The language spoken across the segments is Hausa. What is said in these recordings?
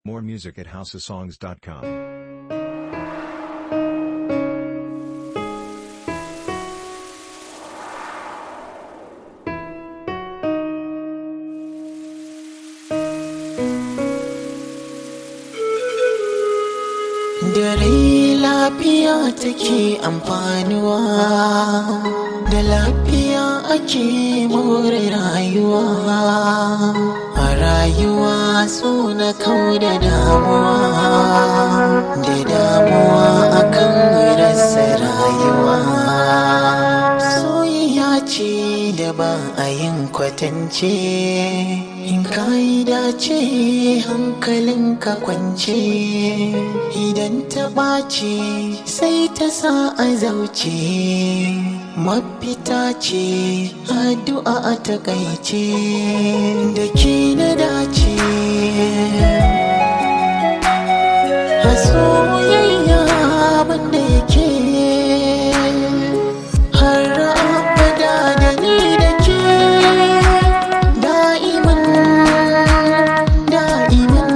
More music at houseofsongs.com. Da rai lafiya take amfanuwa, da lafiya ake more rayuwa. A rayuwa so na kau da damuwa akan rasa rayuwa. Soyayya ce da ba a yin kwatance, in ka yi dace hankalinka kwance. Idan ta ɓace sai ta sa a zauce, mafita ce addu'a a takaice, da ke na dace. A soyayya banda yake har abada da ni da ke, da'iman da'iman.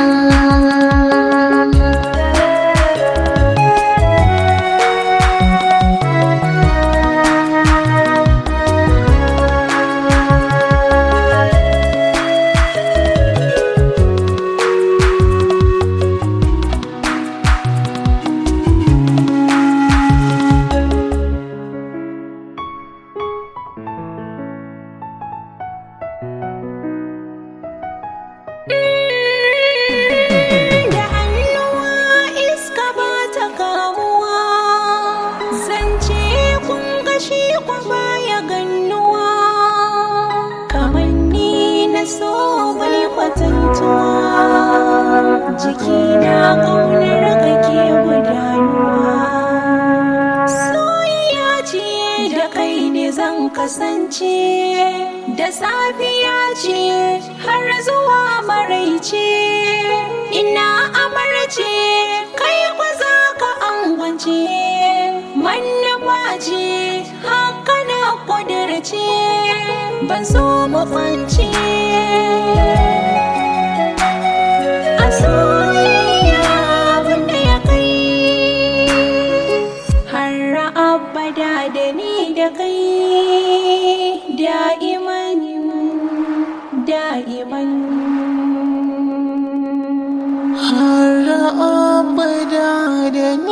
Jikina ƙaunar kake gudanuwa, soyayya ce da kai ne zan kasance, da safiya ce har zuwa maraice. Ina amarce kai kwa za ka angwance, manufa ce haka na ƙudurce, ban so mu kwance. Soyayya wanda ya kai har abada da ni da kai, da'iman da'iman. Har abada da ni